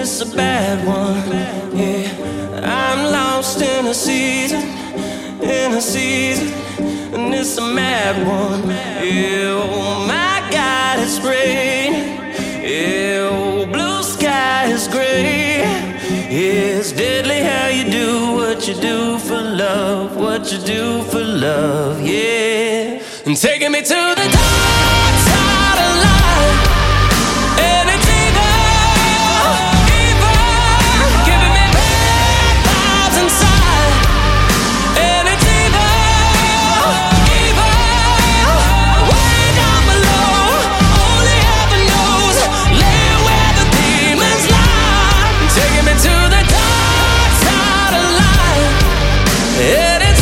it's a bad one. Yeah, I'm lost in a season, and it's a mad one. Yeah, oh my God, it's raining. Yeah, oh, blue sky is gray. Yeah, it's deadly how you do what you do for love, what you do for love. Yeah, and taking me to the dark side of life. And it's giving me bad vibes inside. And it's way down below. Only heaven knows, laying where the demons lie. Taking me to the dark side of life. And it's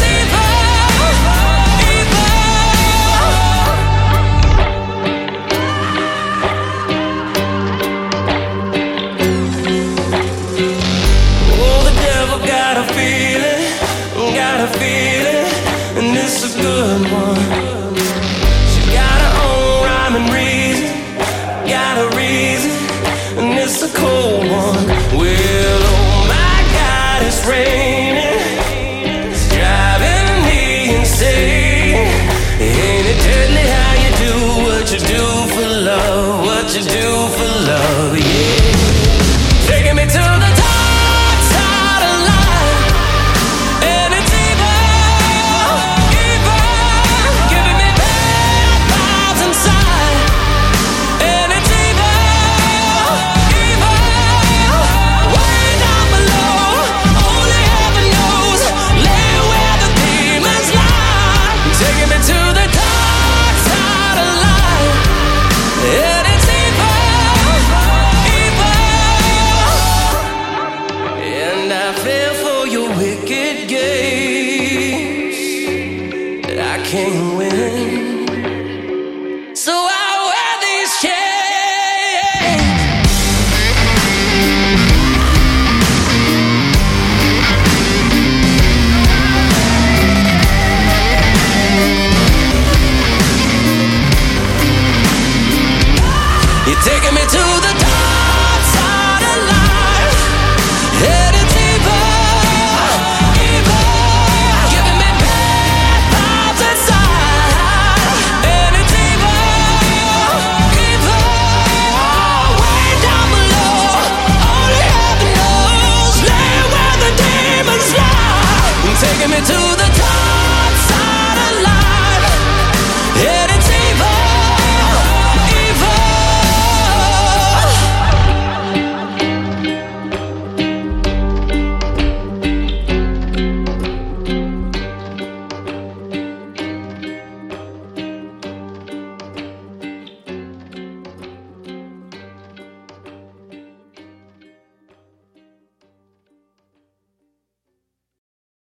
and it's a good one. She got her own rhyme and reason, got a reason, and it's a cold one. Well, oh my God, it's raining, it's driving me insane. Ain't it deadly how you do what you do for love, what you do for love, yeah. Taking me to the dark side of life. And it's giving me bad vibes inside. And it's way down below. Only heaven knows, laying where the demons lie. Taking me to the dark side of life. And it's and I fell for your wicked games that I can't win. So I wear these chains. You're taking me to the dark side of life. And it's giving me bad vibes inside. And it's way down below. Only heaven knows, laying where the demons lie. Taking me to